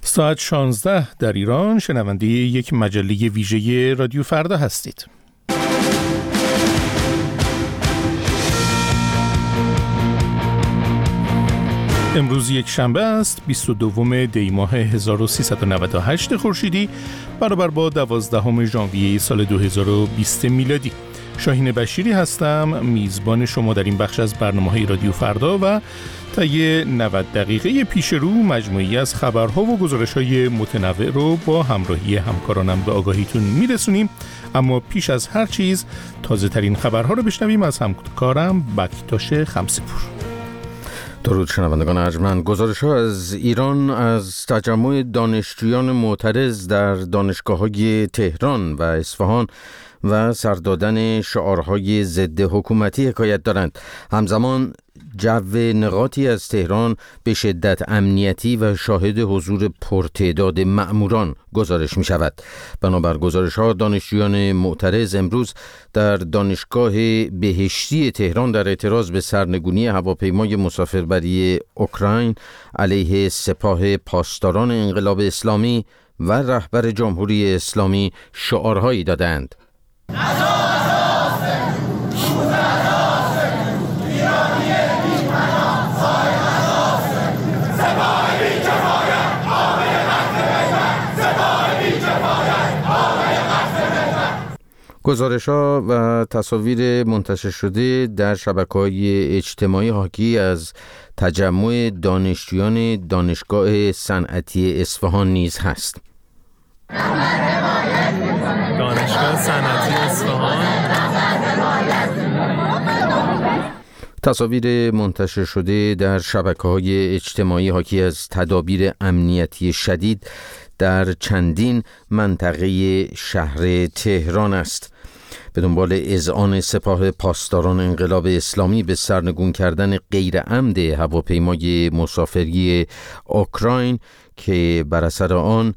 ساعت 16 در ایران. شنونده یک مجله ویژه رادیو فردا هستید. امروز یک شنبه است، 22 دی ماه 1398 خورشیدی، برابر با 12 ژانویه سال 2020 میلادی. شاهین بشیری هستم، میزبان شما در این بخش از برنامه‌های رادیو فردا و طی 90 دقیقه پیش رو مجموعی از خبرها و گزارش‌های متنوع رو با همراهی همکارانم به آگاهیتون میرسونیم. اما پیش از هر چیز تازه ترین خبرها رو بشنویم از همکارم بکتاش خمسه‌پور. درود شنوندگان ارجمند. گزارش‌ها از ایران از تجمع دانشجویان معترض در دانشگاه‌های تهران و اصفهان و سر دادن شعارهای ضد حکومتی حکایت دارند. همزمان جو نقاطی از تهران به شدت امنیتی و شاهد حضور پرتعداد مأموران گزارش می شود. بنابر گزارش‌ها دانشجویان معترض امروز در دانشگاه بهشتی تهران در اعتراض به سرنگونی هواپیمای مسافربری اوکراین علیه سپاه پاسداران انقلاب اسلامی و رهبر جمهوری اسلامی شعارهایی دادند. گزارش‌ها و تصاویر منتشر شده در شبکه‌های اجتماعی حاکی از تجمع دانشجویان دانشگاه صنعتی اصفهان نیز هست. دانشگاه صنعتی اصفهان. تصاویر منتشر شده در شبکه‌های اجتماعی حاکی از تدابیر امنیتی شدید در چندین منطقه شهر تهران است. به دنبال اذعان سپاه پاسداران انقلاب اسلامی به سرنگون کردن غیر عمد هواپیمای مسافری اوکراین که بر اثر آن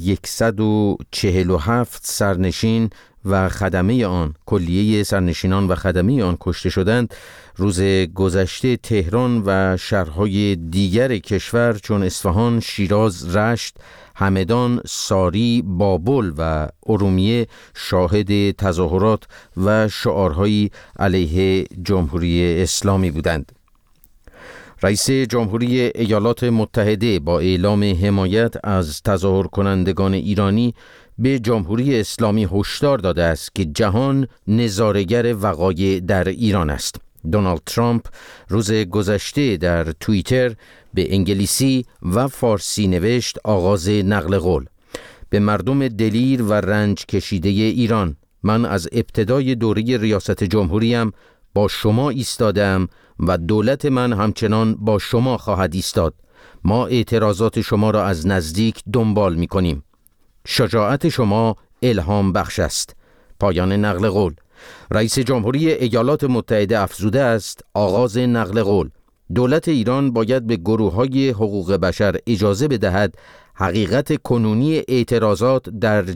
147 سرنشین و خدمه آن، کلیه سرنشینان و خدمه آن کشته شدند، روز گذشته تهران و شهرهای دیگر کشور چون اصفهان، شیراز، رشت، همدان، ساری، بابل و ارومیه شاهد تظاهرات و شعارهایی علیه جمهوری اسلامی بودند. رئیس جمهوری ایالات متحده با اعلام حمایت از تظاهر کنندگان ایرانی به جمهوری اسلامی هشدار داده است که جهان نظاره‌گر وقایع در ایران است. دونالد ترامپ روز گذشته در توییتر به انگلیسی و فارسی نوشت: آغاز نقل قول. به مردم دلیر و رنج کشیده ایران، من از ابتدای دوره ریاست جمهوریم با شما ایستادم و دولت من همچنان با شما خواهد ایستاد. ما اعتراضات شما را از نزدیک دنبال می کنیم. شجاعت شما الهام بخش است. پایان نقل قول. رئیس جمهوری ایالات متحده افزوده است: آغاز نقل قول. دولت ایران باید به گروه‌های حقوق بشر اجازه بدهد حقیقت کنونی اعتراضات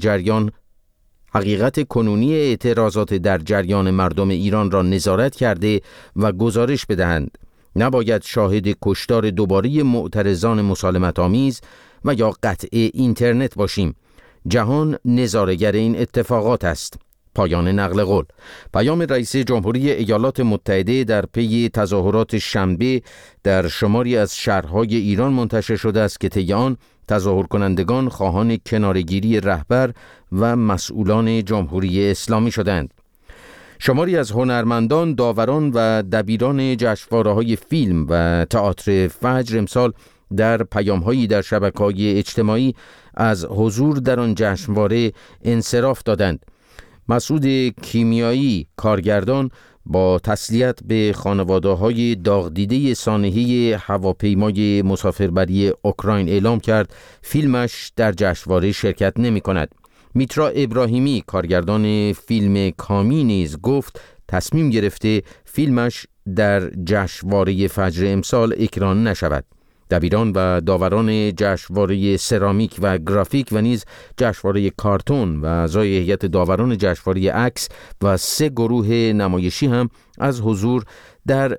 در جریان مردم ایران را نظارت کرده و گزارش بدهند. نباید شاهد کشتار دوباره معترضان مسالمت آمیز و یا قطع اینترنت باشیم. جهان نظاره‌گر این اتفاقات است. پایان نقل قول. پیام رئیس جمهوری ایالات متحده در پی تظاهرات شنبه در شماری از شهرهای ایران منتشر شده است که طی آن تظاهر کنندگان خواهان کنارگیری رهبر و مسئولان جمهوری اسلامی شدند. شماری از هنرمندان، داوران و دبیران جشنواره‌های فیلم و تئاتر فجر امسال در پیام‌هایی در شبکه‌های اجتماعی از حضور در آن جشنواره انصراف دادند. مسعود کیمیایی، کارگردان، با تسلیت به خانواده‌های داغ دیده سانحه هواپیمای مسافربری اوکراین اعلام کرد فیلمش در جشنواره شرکت نمی‌کند. میترا ابراهیمی، کارگردان فیلم کامی، نیز گفت تصمیم گرفته فیلمش در جشنواره فجر امسال اکران نشود. دبیران و داوران جشنواره سرامیک و گرافیک و نیز جشنواره کارتون و اعضای هیئت داوران جشنواره عکس و 3 گروه نمایشی هم از حضور در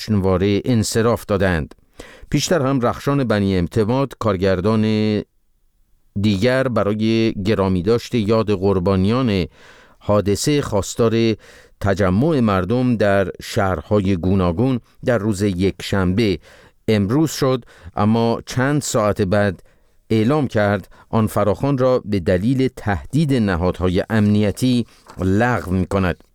جشنواره انصراف دادند. پیشتر هم رخشان بنی اعتماد، کارگردان دیگر برای گرامی داشت یاد قربانیان حادثه خواستار تجمع مردم در شهرهای گوناگون در روز یکشنبه امروز شد، اما چند ساعت بعد اعلام کرد آن فراخوان را به دلیل تهدید نهادهای امنیتی لغو می‌کند.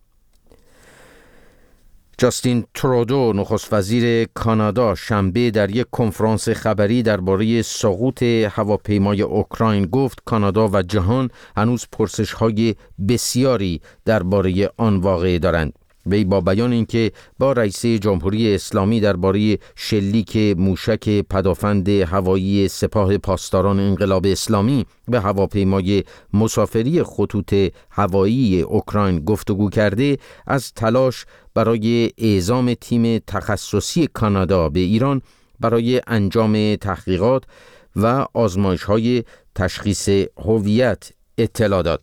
جاستین ترودو نخست وزیر کانادا شنبه در یک کنفرانس خبری درباره سقوط هواپیمای اوکراین گفت کانادا و جهان هنوز پرسش‌های بسیاری درباره آن واقعه دارند. وی با بیان اینکه با رئیس جمهوری اسلامی درباره شلیک موشک پدافند هوایی سپاه پاسداران انقلاب اسلامی به هواپیمای مسافری خطوط هوایی اوکراین گفتگو کرده، از تلاش برای اعزام تیم تخصصی کانادا به ایران برای انجام تحقیقات و آزمایش‌های تشخیص هویت اطلاع داد.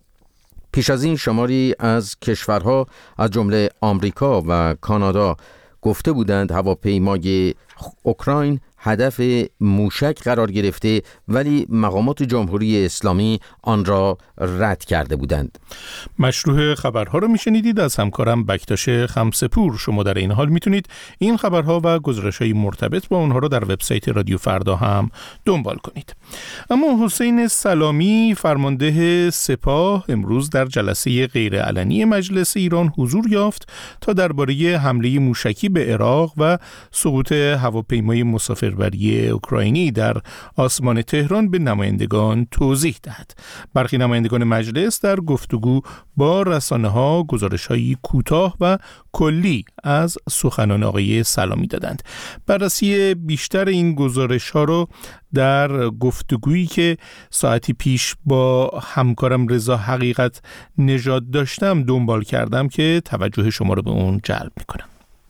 پیش از این شماری از کشورها از جمله آمریکا و کانادا گفته بودند هواپیمای اوکراین هدف موشک قرار گرفته، ولی مقامات جمهوری اسلامی آن را رد کرده بودند. مشروع خبرها رو میشنیدید از همکارم بکتاش خمسپور. شما در این حال میتونید این خبرها و گزارش‌های مرتبط با اونها رو در وبسایت رادیو فردا هم دنبال کنید. اما حسین سلامی فرمانده سپاه امروز در جلسه غیرعلنی مجلس ایران حضور یافت تا درباره حمله موشکی به عراق و سقوط هواپیمای مسافربری اوکراینی در آسمان تهران به نمایندگان توضیح دهد. برخی نمایندگان مجلس در گفتگو با رسانه‌ها گزارش‌های کوتاه و کلی از سخنان آقای سلامی دادند. بررسی بیشتر این گزارش‌ها رو در گفتگویی که ساعتی پیش با همکارم رضا حقیقت نژاد داشتم دنبال کردم که توجه شما رو به اون جلب می‌کنم.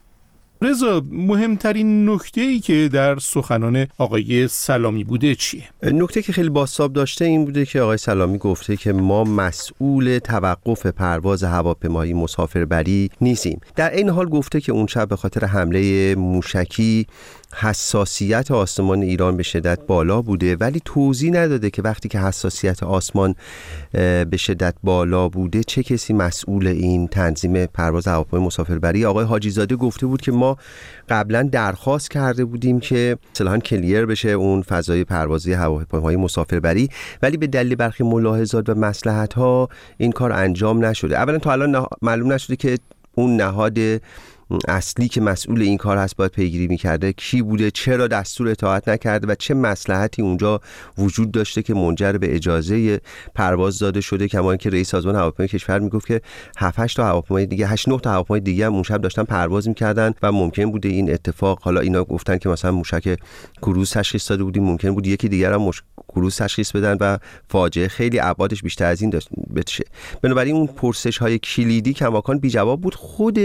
رضا، مهمترین نکته‌ای که در سخنان آقای سلامی بوده چیه؟ نکته که خیلی بازتاب داشته این بوده که آقای سلامی گفته که ما مسئول توقف پرواز هواپیمایی مسافربری نیستیم. در این حال گفته که اون شب به خاطر حمله موشکی حساسیت آسمان ایران به شدت بالا بوده، ولی توضیح نداده که وقتی که حساسیت آسمان به شدت بالا بوده چه کسی مسئول این تنظیم پرواز هواپیمای مسافربری. آقای حاجی زاده گفته بود که ما قبلا درخواست کرده بودیم که اصطلاحاً کلیر بشه اون فضای پروازی هواپیماهای مسافربری، ولی به دلیل برخی ملاحظات و مصلحت‌ها این کار انجام نشده. اولا تا الان معلوم نشده که اون نهاد اصلی که مسئول این کار هست باید پیگیری میکرده کی بوده، چرا دستور اطاعت نکرده و چه مصلحتی اونجا وجود داشته که منجر به اجازه پرواز داده شده. کما اینکه رئیس سازمان هواپیمای کشور میگفت که 7-8 تا هواپیمای دیگه 8-9 تا هواپیمای دیگه هم اون شب داشتن پرواز میکردن و ممکن بوده این اتفاق، حالا اینا گفتن که مثلا موشک کروز تشخیص داده بودیم، ممکن بود یکی دیگر هم کروز تشخیص بدن و فاجعه خیلی ابعادش بیشتر از این داشت بشه. بنابراین اون پرسش های کلیدی کماکان بی جواب بود. خود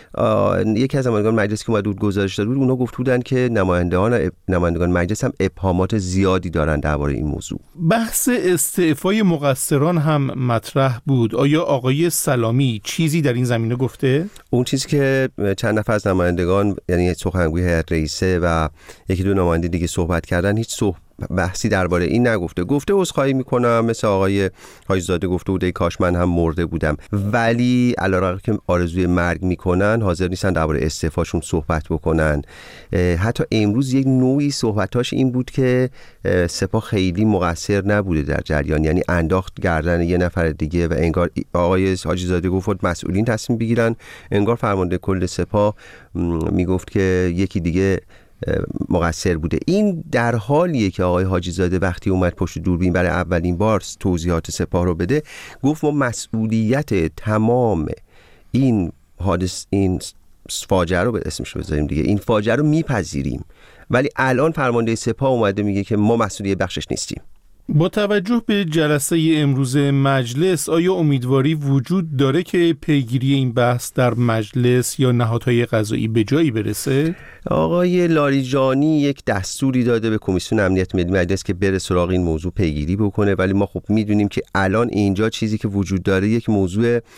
یکی از نمایندگان مجلس که اومد بود گزارش داده بود، اونا گفته بودن که نمایندگان مجلس هم ابهامات زیادی دارن درباره این موضوع. بحث استعفای مقصران هم مطرح بود. آیا آقای سلامی چیزی در این زمینه گفته؟ اون چیزی که چند نفر از نمایندگان، یعنی سخنگوی هیئت رئیسه و یکی دو نماینده دیگه صحبت کردن، هیچ بحثی درباره این نگفته. گفته عذرخواهی میکنم، مثل آقای حاجی زاده گفته بوده کاش من هم مرده بودم، ولی علیرغم که آرزوی مرگ میکنن حاضر نیستن درباره استعفاشون صحبت بکنن. حتی امروز یک نوعی صحبتاش این بود که سپاه خیلی مقصر نبوده در جریان، یعنی انداخت گردن یه نفر دیگه و انگار آقای حاجی زاده گفت مسئولین تصمیم بگیرن، انگار فرمانده کل سپاه میگفت که یکی دیگه مقصر بوده. این در حالیه که آقای حاجی زاده وقتی اومد پشت دوربین برای اولین بار توضیحات سپاه رو بده، گفت ما مسئولیت تمام این حادث، این فاجعه رو به اسمش بذاریم دیگه، این فاجعه رو میپذیریم، ولی الان فرمانده سپاه اومده میگه که ما مسئولیت بخشش نیستیم. با توجه به جلسه امروز مجلس، آیا امیدواری وجود داره که پیگیری این بحث در مجلس یا نهادهای قضایی به جایی برسه؟ آقای لاریجانی یک دستوری داده به کمیسیون امنیت ملی مجلس که بره سراغ این موضوع پیگیری بکنه، ولی ما خب میدونیم که الان اینجا چیزی که وجود داره یک موضوع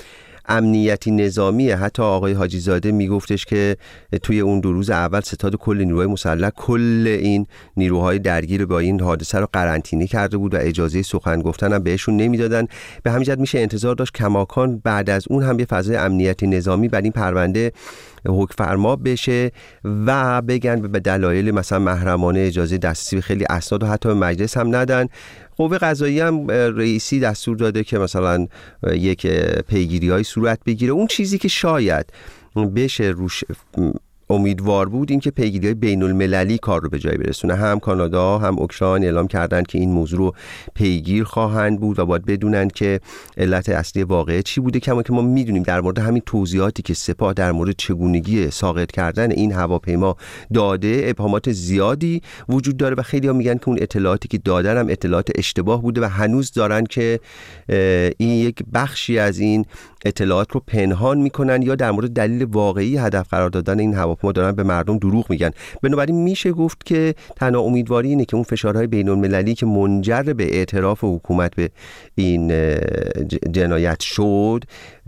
امنیتی نظامیه. حتی آقای حاجی زاده میگفتش که توی اون 2 روز اول ستاد کل نیروهای مسلح کل این نیروهای درگیر با این حادثه رو قرنطینه کرده بود و اجازه سخن گفتن هم بهشون نمیدادن. به همین جهت میشه انتظار داشت کماکان بعد از اون هم یه فضای امنیتی نظامی بر این پرونده حکم فرما بشه و بگن به دلایل مثلا محرمانه اجازه دسترسی به خیلی اسناد و حتی به مجلس هم ندن. قوه قضاییه هم رئیسی دستور داده که مثلا یک پیگیری‌های صورت بگیره. اون چیزی که شاید بشه روش امیدوار بود این که پیگیری‌های بین‌المللی کار رو به جای برسونه. هم کانادا هم اوکراین اعلام کردن که این موضوع رو پیگیر خواهند بود و باید بدونن که علت اصلی واقعه چی بوده. کما که ما میدونیم در مورد همین توضیحاتی که سپاه در مورد چگونگی ساقط کردن این هواپیما داده ابهامات زیادی وجود داره و خیلی‌ها میگن که اون اطلاعاتی که دادن هم اطلاعات اشتباه بوده و هنوز دارن که این یک بخشی از این اطلاعات رو پنهان میکنن یا در مورد دلیل واقعی هدف قرار دادن این هواپیما دارن به مردم دروغ میگن. بنابراین میشه گفت که تنها امیدواری اینه که اون فشارهای بین‌المللی که منجر به اعتراف حکومت به این جنایت شد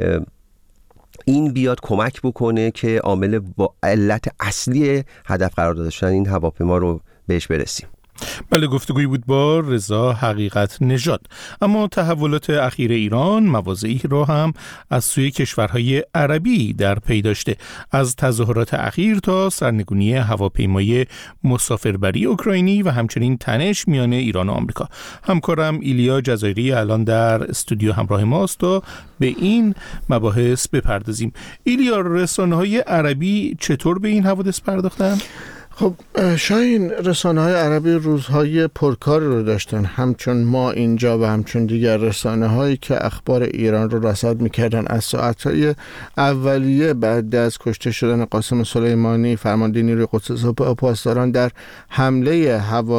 این بیاد کمک بکنه که عامل علت اصلی هدف قرار دادن این هواپیما رو بهش برسیم. بله، گفتگویی بود با رضا حقیقت نژاد. اما تحولات اخیر ایران مواضعی را هم از سوی کشورهای عربی در پی داشته، از تظاهرات اخیر تا سرنگونی هواپیمای مسافربری اوکراینی و همچنین تنش میان ایران و آمریکا. همکارم ایلیا جزایری الان در استودیو همراه ماست تا به این مباحث بپردازیم. ایلیا، رسانه‌های عربی چطور به این حوادث پرداختن؟ خب شاین، رسانه‌های عربی روزهای پرکار رو داشتن، همچون ما اینجا و همچون دیگر رسانه‌هایی که اخبار ایران رو رصد می‌کردن. از ساعت‌های اولیه بعد از کشته شدن قاسم سلیمانی فرمانده نیروی قدس سپاه پاسداران در حمله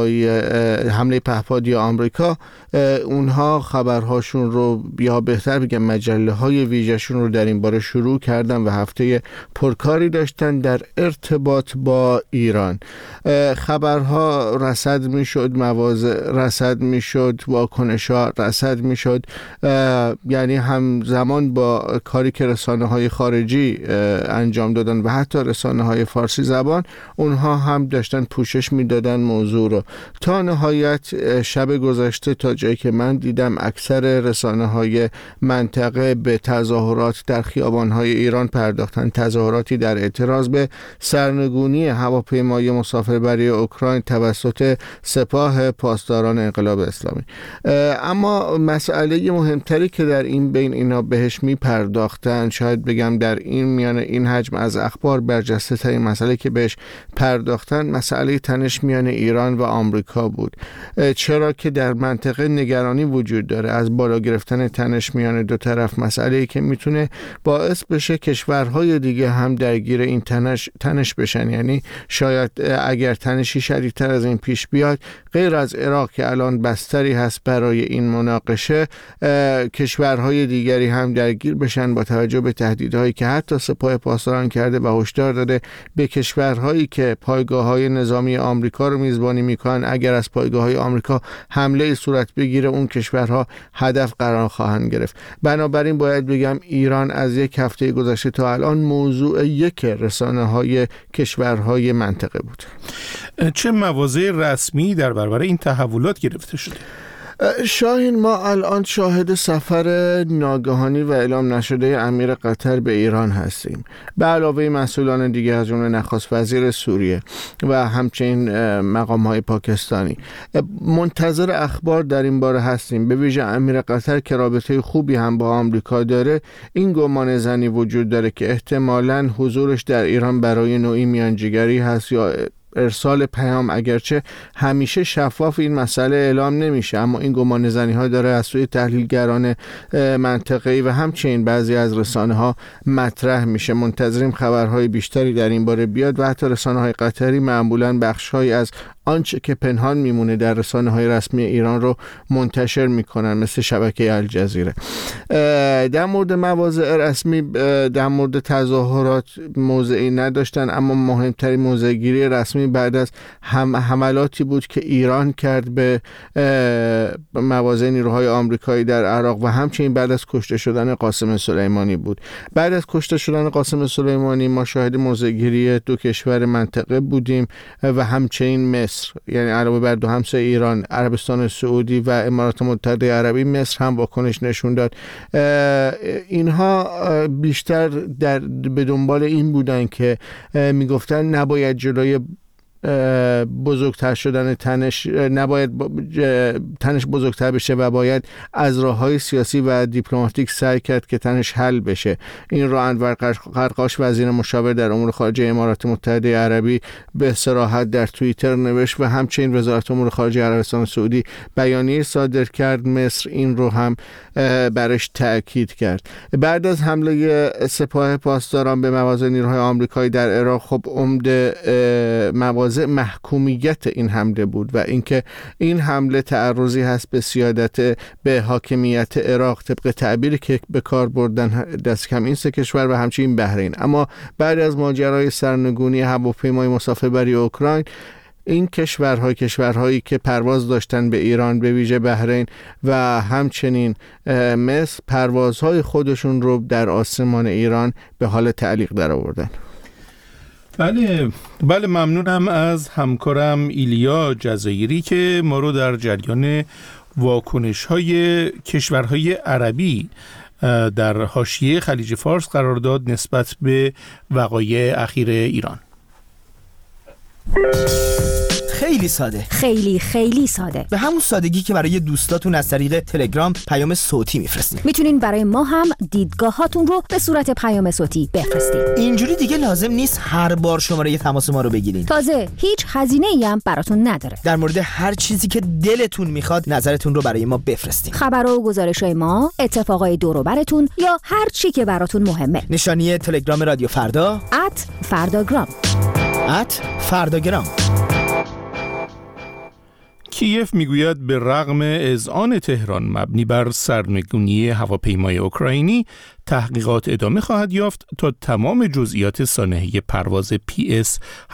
پهپادی آمریکا، اونها خبرهاشون رو یا بهتر بگم مجله‌های ویژه‌شون رو در این باره شروع کردن و هفته پرکاری داشتن در ارتباط با ایران. خبرها رصد میشد، مواضع رصد میشد، واکنش‌ها رصد میشد، یعنی همزمان با کاری که رسانه‌های خارجی انجام دادن و حتی رسانه‌های فارسی زبان، اونها هم داشتن پوشش میدادن موضوع رو. تا نهایت شب گذشته تا جایی که من دیدم اکثر رسانه‌های منطقه به تظاهرات در خیابان‌های ایران پرداختن، تظاهراتی در اعتراض به سرنگونی هواپیمای مسافربری اوکراین توسط سپاه پاسداران انقلاب اسلامی. اما مسئله مهمتری که در این بین اینا بهش می پرداختن، شاید بگم در این میان این حجم از اخبار برجسته ترین مسئله که بهش پرداختن مسئله تنش میان ایران و آمریکا بود. چرا که در منطقه نگرانی وجود داره از بالا گرفتن تنش میان دو طرف، مسئله‌ای که میتونه باعث بشه کشورهای دیگه هم درگیر این تنش بشن. یعنی شاید اگر تنشی شدیدتر از این پیش بیاد، غیر از عراق که الان بستری هست برای این مناقشه، کشورهای دیگری هم درگیر بشن با توجه به تهدیدهایی که حتی سپاه پاسداران کرده و هشدار داده به کشورهایی که پایگاه‌های نظامی آمریکا رو میزبانی میکنن اگر از پایگاه‌های آمریکا حمله صورت بگیره اون کشورها هدف قرار خواهند گرفت. بنابراین باید بگم ایران از یک هفته گذشته تا الان موضوع یک رسانه‌های کشورهای منطقه بود. چه مواضع رسمی در برابر این تحولات گرفته شده؟ شاهین، ما الان شاهد سفر ناگهانی و اعلام نشده امیر قطر به ایران هستیم، به علاوه مسئولان دیگه از جمله نخست وزیر سوریه و همچنین مقام‌های پاکستانی. منتظر اخبار در این باره هستیم. به ویژه امیر قطر که رابطه خوبی هم با آمریکا داره، این گمان زنی وجود داره که احتمالاً حضورش در ایران برای نوعی میانجیگری هست یا ارسال پیام، اگرچه همیشه شفاف این مسئله اعلام نمیشه، اما این گمان زنی ها داره از سوی تحلیلگران منطقه‌ای و همچنین بعضی از رسانه ها مطرح میشه. منتظریم خبرهای بیشتری در این باره بیاد و حتی رسانه های قطری معمولاً بخش‌هایی از آنچه که پنهان میمونه در رسانه‌های رسمی ایران رو منتشر میکنن، مثل شبکه الجزیره. در مورد مواضع رسمی در مورد تظاهرات موضعی نداشتن، اما مهمترین موضع‌گیری رسمی بعد از حملاتی بود که ایران کرد به مواضع نیروهای آمریکایی در عراق و همچنین بعد از کشته شدن قاسم سلیمانی بود. بعد از کشته شدن قاسم سلیمانی ما شاهد موضع‌گیری دو کشور منطقه بودیم و همچنین مصر، یعنی علاوه بر دو همسایه ایران، عربستان سعودی و امارات متحده عربی، مصر هم واکنش نشون داد. اینها بیشتر به دنبال این بودن که میگفتن نباید جلوی بزرگتر شدن تنش، نباید تنش بزرگتر بشه و باید از راه‌های سیاسی و دیپلماتیک سعی کرد که تنش حل بشه. این رو انور قرقاش، وزیر مشاور در امور خارجه امارات متحده عربی، به صراحت در توییتر نوشت و همچنین وزارت امور خارجه عربستان سعودی بیانیه صادر کرد. مصر این رو هم برش تأکید کرد. بعد از حمله سپاه پاسداران به مواضع نیروهای آمریکایی در عراق، خب عمده مواضع محکومیت این حمله بود و اینکه این حمله تعرضی هست به سیادت، به حاکمیت عراق، طبق تعبیری که به کار بردن دست کم این سه کشور و همچنین بحرین. اما بعد از ماجرای سرنگونی هواپیمای مسافربری اوکراین، این کشورهایی که پرواز داشتن به ایران، به ویژه بحرین و همچنین مصر، پروازهای خودشون رو در آسمان ایران به حال تعلیق درآوردن. بله ممنونم از همکارم ایلیا جزایری که ما رو در جریان واکنش‌های کشورهای عربی در حاشیه خلیج فارس قرار داد نسبت به وقایع اخیر ایران. خیلی ساده، خیلی ساده، به همون سادگی که برای دوستاتون از طریق تلگرام پیام صوتی میفرستین. میتونین برای ما هم دیدگاهاتون رو به صورت پیام صوتی بفرستین. اینجوری دیگه لازم نیست هر بار شماره تماس ما رو بگیرین. تازه هیچ هزینه‌ای هم براتون نداره. در مورد هر چیزی که دلتون میخواد نظرتون رو برای ما بفرستین. خبر و گزارش‌های ما، اتفاقای دور و براتون یا هر چی که براتون مهمه. نشانی تلگرام رادیو فردا @فرداگرام. @فرداگرام. کیف میگوید به رغم اذعان تهران مبنی بر سرنگونی هواپیمای اوکراینی، تحقیقات ادامه خواهد یافت تا تمام جزئیات سانحه پرواز PS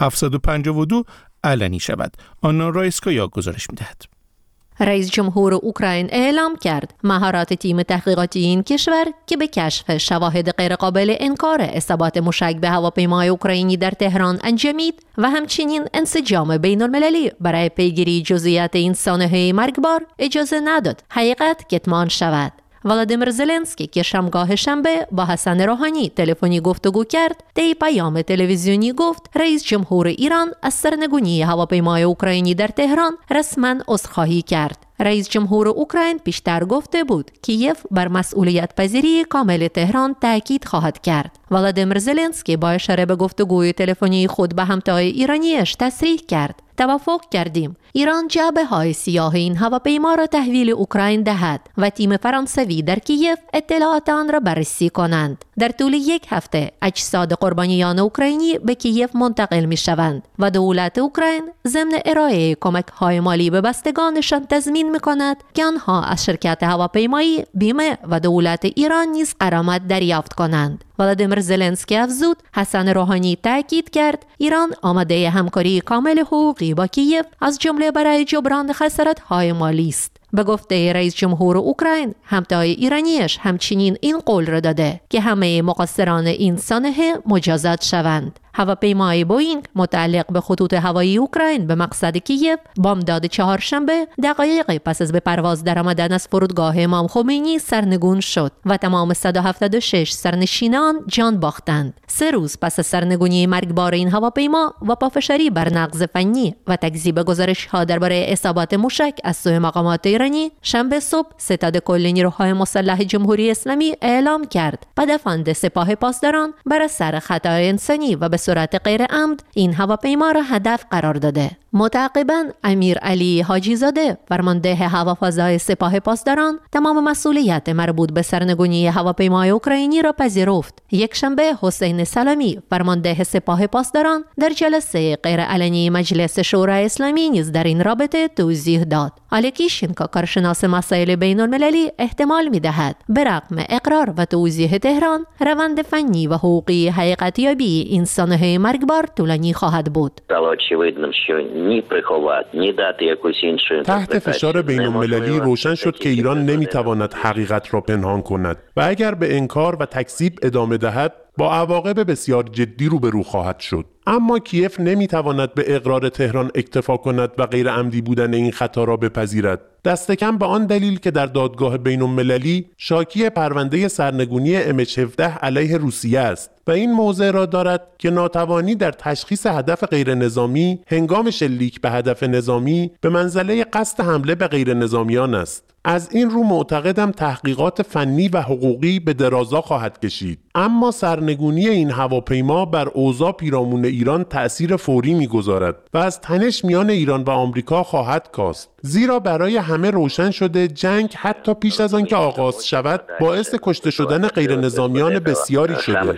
752 علنی شود. آنا رایسکایا گزارش میدهد. رئیس جمهور اوکراین اعلام کرد مهارات تیم تحقیقاتی این کشور که به کشف شواهد غیرقابل انکار اصابات موشک به هواپیمای اوکراینی در تهران انجامید و همچنین انسجام بین المللی برای پیگیری جزئیات این سانحه مرگبار اجازه نداد حقیقت کتمان شود. ولادیمیر زلنسکی که شمگاه شنبه با حسن روحانی تلفنی گفتگو کرد، طی پیام تلویزیونی گفت رئیس جمهور ایران از سرنگونی هواپیمای اوکراینی در تهران رسما عذرخواهی کرد. رئیس جمهور اوکراین پیشتر گفته بود کیف بر مسئولیت پذیری کامل تهران تاکید خواهد کرد. ولادیمیر زلنسکی با اشاره به گفتگوی تلفنی خود به همتای ایرانیش تصریح کرد توافق کردیم ایران جعبه های سیاه این هواپیما را تحویل اوکراین دهد و تیم فرانسوی در کیف اطلاعات آن را بررسی کنند. در طول یک هفته اجساد قربانیان اوکراینی به کیف منتقل می شوند و دولت اوکراین ضمن ارائه کمک های مالی به بستگانشان تضمین می کند که آنها از شرکت هواپیمایی، بیمه و دولت ایران نیز غرامت دریافت کنند. ولادیمیر زلنسکی افزود حسن روحانی تاکید کرد ایران آماده همکاری کامل حقوقی با کیف از جمله برای جبران خسارت‌های مالی است. به گفته رئیس جمهور اوکراین، همتای ایرانیش همچنین این قول را داده که همه مقصران این سانحه مجازات شوند. هواپیمای بوئینگ متعلق به خطوط هوایی اوکراین به مقصد کیف بامداد چهارشنبه دقایقی پس از به پرواز درآمدن از فرودگاه امام خمینی سرنگون شد و تمام 176 سرنشینان جان باختند. 3 روز پس از سرنگونی مرگبار این هواپیما و پافشاری بر نقض فنی و تکذیب گزارش‌ها درباره اصابات موشک از سوی مقامات ایرانی، ایرانی شنبه صبح ستاد کل نیروهای مسلح جمهوری اسلامی اعلام کرد پدافند سپاه پاسداران بر اثر خطای انسانی و به صورت غیر عمد این هواپیما را هدف قرار داده. متعاقباً امیر علی حاجی زاده فرمانده هوافضای سپاه پاسداران تمام مسئولیت مربوط به سرنگونی هواپیمای اوکراینی را پذیرفت. یک شنبه حسین سلامی فرمانده سپاه پاسداران در جلسه غیرعلنی مجلس شورای اسلامی نیز در این رابطه توضیح داد. آلکیشینکو کارشناس مسائل بین المللی احتمال می‌دهد به رغم اقرار و توضیح تهران روند فنی و حقوقی حقیقتیابی این سانحه مرگبار طولانی خواهد بود. تحت فشار بین المللی روشن شد که ایران نمیتواند حقیقت را پنهان کند و اگر به انکار و تکذیب ادامه دهد با عواقب بسیار جدی روبرو خواهد شد. اما کیف نمیتواند به اقرار تهران اکتفا کند و غیر عمدی بودن این خطا را بپذیرد. دست کم به آن دلیل که در دادگاه بین المللی شاکی پرونده سرنگونی MH17 علیه روسیه است و این موضع را دارد که ناتوانی در تشخیص هدف غیر نظامی هنگام شلیک به هدف نظامی به منزله قصد حمله به غیر نظامیان است. از این رو معتقدم تحقیقات فنی و حقوقی به درازا خواهد کشید، اما سرنگونی این هواپیما بر اوضاع پیرامون ایران تأثیر فوری می‌گذارد و از تنش میان ایران و آمریکا خواهد کاست، زیرا برای همه روشن شده جنگ حتی پیش از آن که آغاز شود باعث کشته شدن غیر نظامیان بسیاری شده.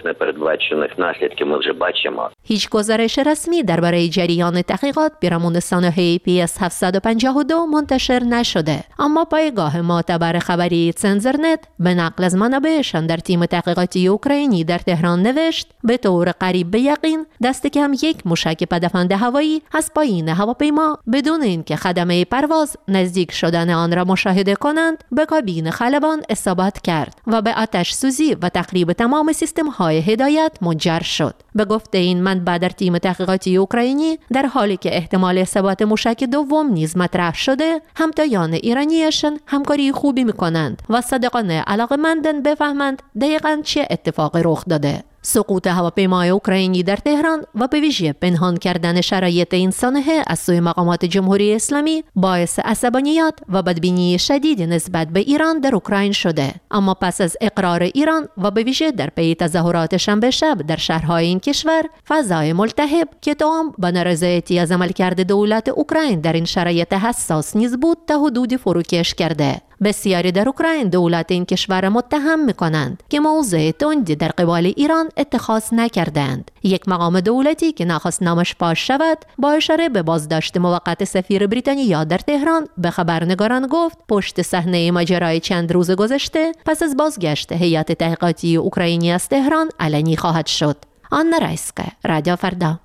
هیچ گزارش رسمی درباره جریان تحقیقات پیرامون سانحه PS752 منتشر نشده، اما پایگاه معتبر خبری تسنزرنت به نقل از منابعشان در تیم تحقیقاتی اوکراینی در تهران نوشت به طور قریب به یقین دست کم یک موشک پدافند هوایی از پایین هواپیما بدون اینکه خدمه پرواز نزدیک شدن آن را مشاهده کنند به کابین خلبان اصابت کرد و به آتش سوزی و تخریب تمام سیستم های هدایت منجر شد. به گفته این منبع در تیم تحقیقاتی اوکراینی در حالی که احتمال اصابت موشک دوم نیز مطرح شده، همتایان ایرانیشان همکاری خوبی می‌کنند و صادقانه علاقه‌مندند بفهمند دقیقاً چه اتفاقی رخ داده. سقوط هواپیمای اوکراینی در تهران و به ویژه پنهان کردن شرایط این سانحه از سوی مقامات جمهوری اسلامی باعث عصبانیت و بدبینی شدید نسبت به ایران در اوکراین شده. اما پس از اقرار ایران و به ویژه در پی تظاهرات شنبه شب در شهرهای این کشور، فضای ملتهب که تام به نارضایتی از عملکرد دولت اوکراین در این شرایط حساس نیز بود تا حدودی فروکش کرده. بسیاری در اوکراین دولت این کشور متهم می‌کنند که موضع تندی در قبال ایران اتخاذ نکردند. یک مقام دولتی که نخواست نامش فاش شود با اشاره به بازداشت موقت سفیر بریتانیا در تهران به خبرنگاران گفت پشت صحنه ماجرای چند روز گذشته پس از بازگشت هیئت تحقیقاتی اوکراینی از تهران علنی خواهد شد. آنا رایسکه، رادیو فردا.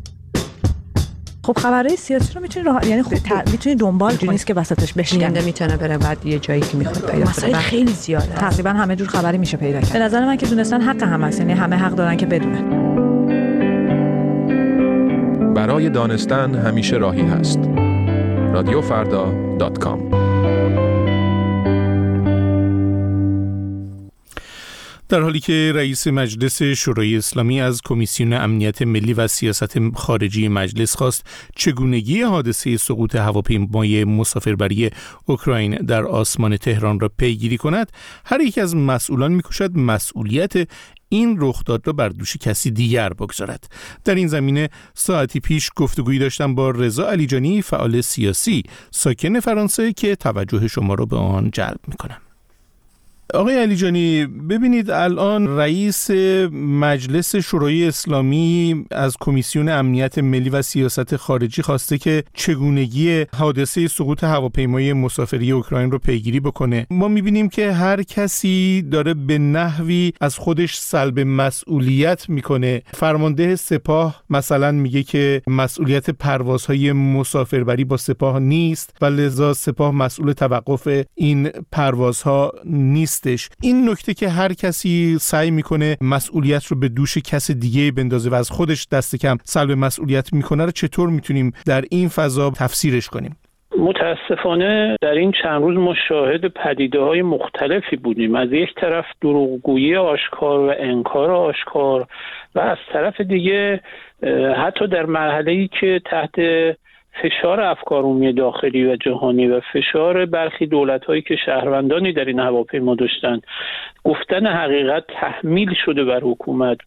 خب خبرهای سیاسی رو میتونی میتونی دنبال کنی، نیست که وسطش بشکنه، میتونه بره بعد یه جایی که میخواد پیدا کنه. مسائل خیلی زیاده، تقریبا همه جور خبری میشه پیدا کرد. به نظر من که دونستن حق هم هست، یعنی همه حق دارن که بدونن. برای دانستن همیشه راهی هست. radiofarda.com. در حالی که رئیس مجلس شورای اسلامی از کمیسیون امنیت ملی و سیاست خارجی مجلس خواست چگونگی حادثه سقوط هواپیمای مسافربری اوکراین در آسمان تهران را پیگیری کند، هر یک از مسئولان می‌کوشد مسئولیت این رخداد را بر دوش کسی دیگر بگذارد. در این زمینه ساعتی پیش گفتگویی داشتم با رضا علیجانی، فعال سیاسی ساکن فرانسه، که توجه شما را به آن جلب می‌کنم. آقای علیجانی، ببینید الان رئیس مجلس شورای اسلامی از کمیسیون امنیت ملی و سیاست خارجی خواسته که چگونگی حادثه سقوط هواپیمای مسافری اوکراین رو پیگیری بکنه. ما میبینیم که هر کسی داره به نحوی از خودش سلب مسئولیت میکنه. فرمانده سپاه مثلا میگه که مسئولیت پروازهای مسافربری با سپاه نیست و لذا سپاه مسئول توقف این پروازها نیست. این نکته که هر کسی سعی میکنه مسئولیت رو به دوش کس دیگه بندازه و از خودش دست کم سلب مسئولیت میکنه رو چطور میتونیم در این فضا تفسیرش کنیم؟ متاسفانه در این چند روز ما شاهد پدیده‌های مختلفی بودیم. از یک طرف دروغگویی آشکار و انکار آشکار و از طرف دیگه حتی در مرحله‌ای که تحت فشار افکارعمومی داخلی و جهانی و فشار برخی دولت‌هایی که شهروندانی در این هواپیما داشتن، گفتن حقیقت تحمیل شده بر حکومت.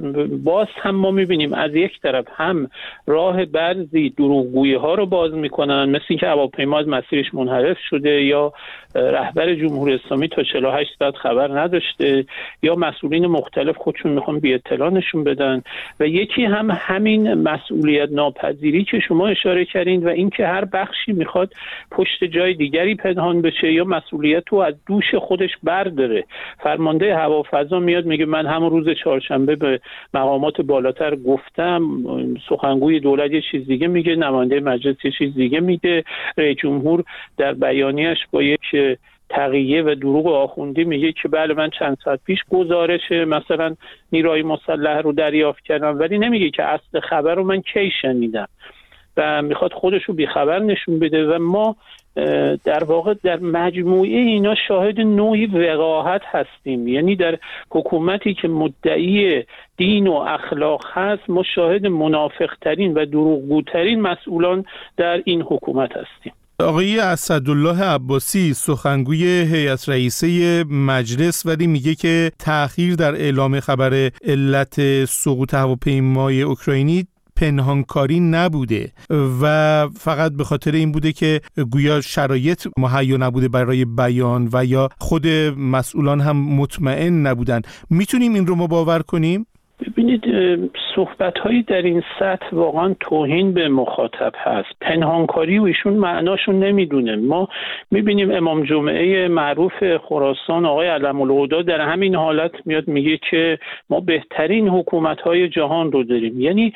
باز هم ما می‌بینیم از یک طرف هم راه بعضی دروغگویی‌ها رو باز می‌کنن، مثل اینکه هواپیما از مسیرش منحرف شده یا رهبر جمهوری اسلامی تا 48 ساعت خبر نداشته یا مسئولین مختلف خودشون میخوان بی اطلاع نشون بدن، و یکی هم همین مسئولیت ناپذیری که شما اشاره کردین و اینکه هر بخشی میخواد پشت جای دیگری پنهان بشه یا مسئولیت رو از دوش خودش برداره. فرمانده هوافضا میاد میگه من همون روز چهارشنبه به مقامات بالاتر گفتم، سخنگوی دولت یه چیز دیگه میگه، نماینده مجلس یه چیز دیگه میگه، رئیس جمهور در بیانیه‌اش با یک تقیه و دروغ آخوندی میگه که بله من چند ساعت پیش گزارش مثلا نیروهای مسلح رو دریافت کردم، ولی نمیگه که اصل خبر رو من کی شنیدم و میخواد خودش رو بیخبر نشون بده. و ما در واقع در مجموعه اینا شاهد نوعی وقاحت هستیم، یعنی در حکومتی که مدعی دین و اخلاق هست ما شاهد منافق‌ترین و دروغگوترین مسئولان در این حکومت هستیم. آقای اسدالله عباسی سخنگوی هیئت رئیسه مجلس ولی میگه که تأخیر در اعلام خبر علت سقوط هواپیمای اوکراینی پنهانکاری نبوده و فقط به خاطر این بوده که گویا شرایط مهیا نبوده برای بیان و یا خود مسئولان هم مطمئن نبودن. میتونیم این رو ما باور کنیم؟ ببینید صحبت‌هایی در این سطح واقعا توهین به مخاطب هست. پنهانکاری و ایشون معناشون نمیدونه. ما میبینیم امام جمعه معروف خراسان آقای علم‌الهدی در همین حالت میاد میگه که ما بهترین حکومت‌های جهان رو داریم. یعنی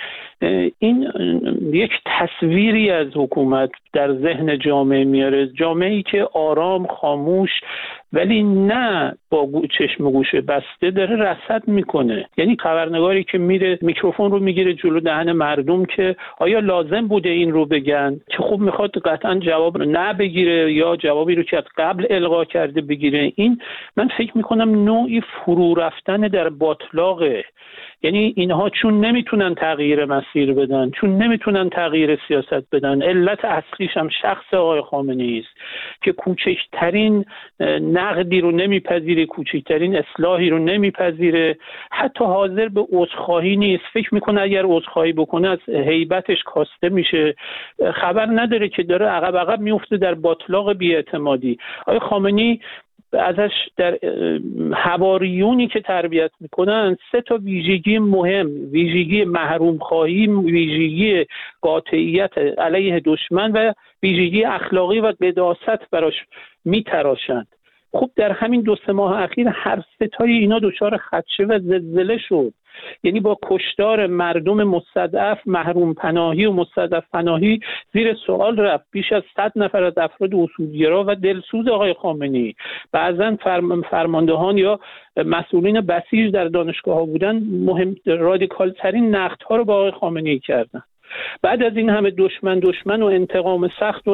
این یک تصویری از حکومت در ذهن جامعه میاره، جامعه‌ای که آرام، خاموش، ولی نه با چشم و گوش بسته داره رصد میکنه. یعنی خبرنگاری که میره میکروفون رو میگیره جلو دهن مردم که آیا لازم بوده این رو بگن، که خب میخواد قطعا جواب نه بگیره یا جوابی رو که از قبل القا کرده بگیره. این من فکر میکنم نوعی فرو رفتن در باطلاقه. یعنی اینها چون نمیتونن تغییر مسیر بدن، چون نمیتونن تغییر سیاست بدن، علت اصلیش هم شخص آقای خامنه‌ای است که کوچکترین نقدی رو نمیپذیره، کوچکترین اصلاحی رو نمیپذیره، حتی حاضر به عذرخواهی نیست. فکر میکنه اگر عذرخواهی بکنه از هیبتش کاسته میشه، خبر نداره که داره عقب میفته در باطلاق بی‌اعتمادی. آقای خامنه‌ای ازش در حواریونی که تربیت میکنن 3 ویژگی مهم، ویژگی محروم خواهی، ویژگی قاطعیت علیه دشمن و ویژگی اخلاقی و قداست براش میتراشند. خب در همین 2-3 ماه اخیر هر 3 اینا دچار خدشه و زلزله شد. یعنی با کشتار مردم مستضعف، محروم پناهی و مستضعف پناهی زیر سوال رفت بیش از 100 نفر از افراد اصولگرا و دلسوز آقای خامنه‌ای، بعضا فرماندهان یا مسئولین بسیج در دانشگاه ها بودن، مهم رادیکال ترین نقدها رو با آقای خامنه‌ای کردن. بعد از این همه دشمن و انتقام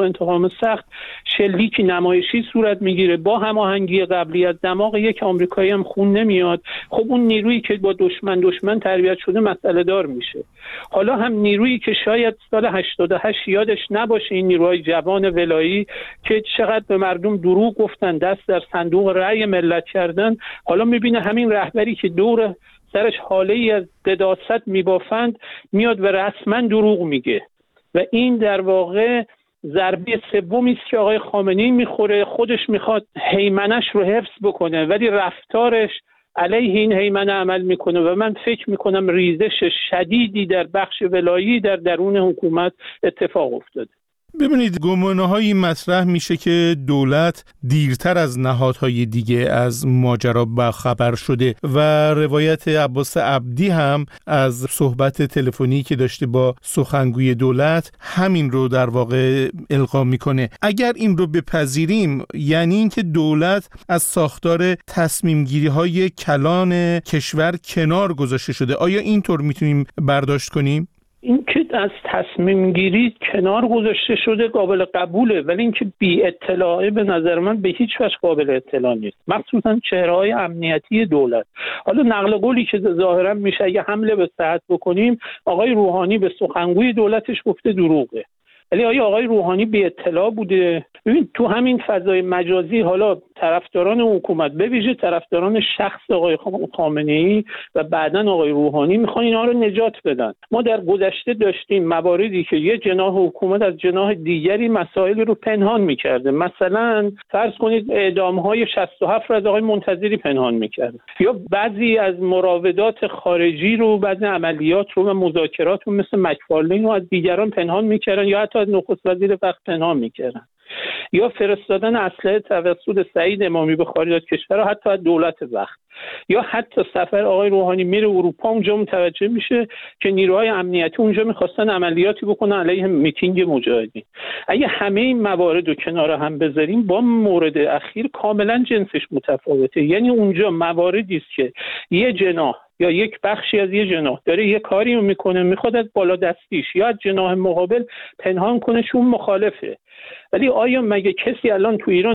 سخت شلیکی نمایشی صورت میگیره با هماهنگی قبلی از دماغ یک آمریکایی هم خون نمیاد. خب اون نیرویی که با دشمن تربیت شده مسئله دار میشه. حالا هم نیرویی که شاید سال 88 یادش نباشه، این نیروهای جوان ولایی که چقدر به مردم دروغ گفتن، دست در صندوق رأی ملت کردن، حالا میبینه همین رهبری که دور سرش حاله ای از قداست میبافند میاد و رسما دروغ میگه. و این در واقع ضربه سومی است که آقای خامنه‌ای میخوره. خودش میخواد هیمنش رو حفظ بکنه ولی رفتارش علیه این هیمنه عمل میکنه و من فکر میکنم ریزش شدیدی در بخش ولایی در درون حکومت اتفاق افتاده. ببینید گمانه‌هایی مطرح میشه که دولت دیرتر از نهادهای دیگه از ماجرا باخبر شده و روایت عباس عبدی هم از صحبت تلفنی که داشته با سخنگوی دولت همین رو در واقع القا میکنه. اگر این رو بپذیریم یعنی اینکه دولت از ساختار تصمیم گیری های کلان کشور کنار گذاشته شده. آیا اینطور میتونیم برداشت کنیم؟ این که از تصمیم گیری کنار گذاشته شده قابل قبوله، ولی این که بی اطلاعه به نظر من به هیچ وجه قابل اطلاع نیست، مخصوصا چهره‌های امنیتی دولت. حالا نقل قولی که ظاهرا میشه اگه حمله به صحت بکنیم، آقای روحانی به سخنگوی دولتش گفته دروغه. ولی آیا آقای روحانی بی اطلاع بوده؟ ببین تو همین فضای مجازی حالا طرفداران حکومت به ویژه طرفداران شخص آقای خامنه‌ای و بعداً آقای روحانی میخوان اینا رو نجات بدن. ما در گذشته داشتیم مواردی که یه جناح حکومت از جناح دیگری مسائل رو پنهان میکرده. مثلا فرض کنید اعدام‌های 67 رو از آقای منتظری پنهان میکرده، یا بعضی از مراودات خارجی رو، بعضی عملیات رو و مذاکرات رو مثل مکفارلین رو از دیگران پنهان میکردن یا حتی از نخست وزیر وقت پنهان میکردن، یا فرستادن اسلحه توسط سعید امامی به خارج از کشور حتی از دولت وقت، یا حتی سفر آقای روحانی میره اروپا، اونجا متوجه میشه که نیروهای امنیتی اونجا میخواستن عملیاتی بکنن علیه میتینگ مجاهدین. اگه همه این موارد رو کنار هم بذاریم با مورد اخیر کاملا جنسش متفاوته. یعنی اونجا مواردی است که یه جناح یا یک بخشی از یه جناح داره یه کاری رو میکنه، میخواد از بالا دستیش یا از جناح مقابل پنهان کنه چون مخالفه. ولی آیا مگه کسی الان تو ایران